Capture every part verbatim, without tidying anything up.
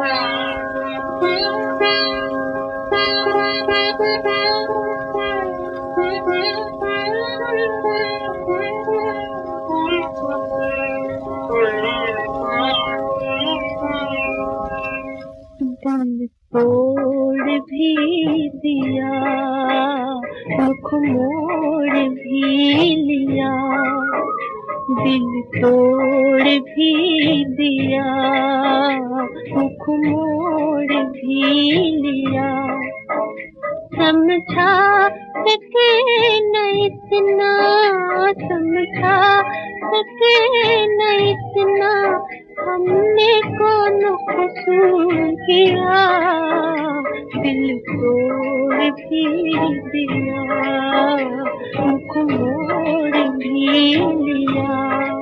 दम तोड़ भी दिया, मुख मोड़ भी लिया, दिल तोड़ भी दिया, मुख मोड़ भी लिया। समझा सके न इतना, समझा सके न इतना, हमने कौन कसूर किया। दिल तोड़ भी दिया, मुख मोड़ भी लिया।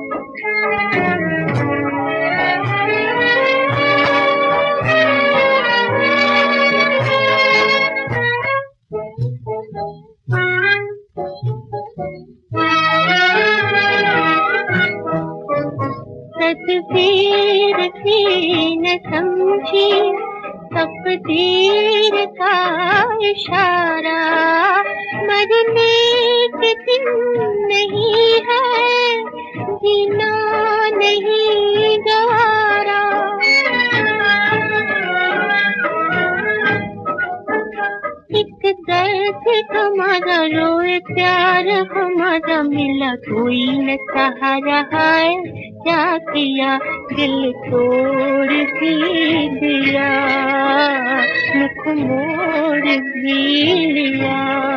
तकदीर थी न समझी, तकदीर का इशारा, मरने के दिन नहीं है, जीना नहीं गवारा। एक दर्द हमारा रोए प्यार हमारा, मिला कोई न सहारा है, क्या किया दिल तोड़ भी दिया, मुख मोड़ भी लिया।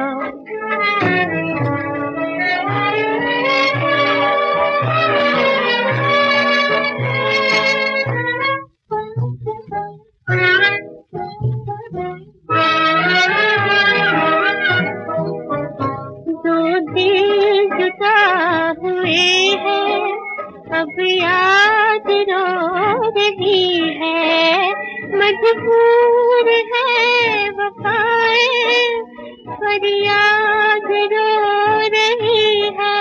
दो दिल जुदा हुए हैं, अब याद रो रही है, मजबूर है वफाएं, फरियाद रो रही है।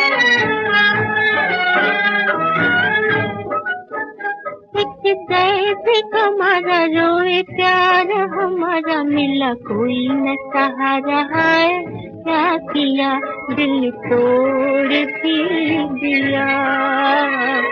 एक दर्द हमारा रोए प्यार हमारा, मिला कोई न सहारा है, क्या किया दिल तोड़ भी दिया।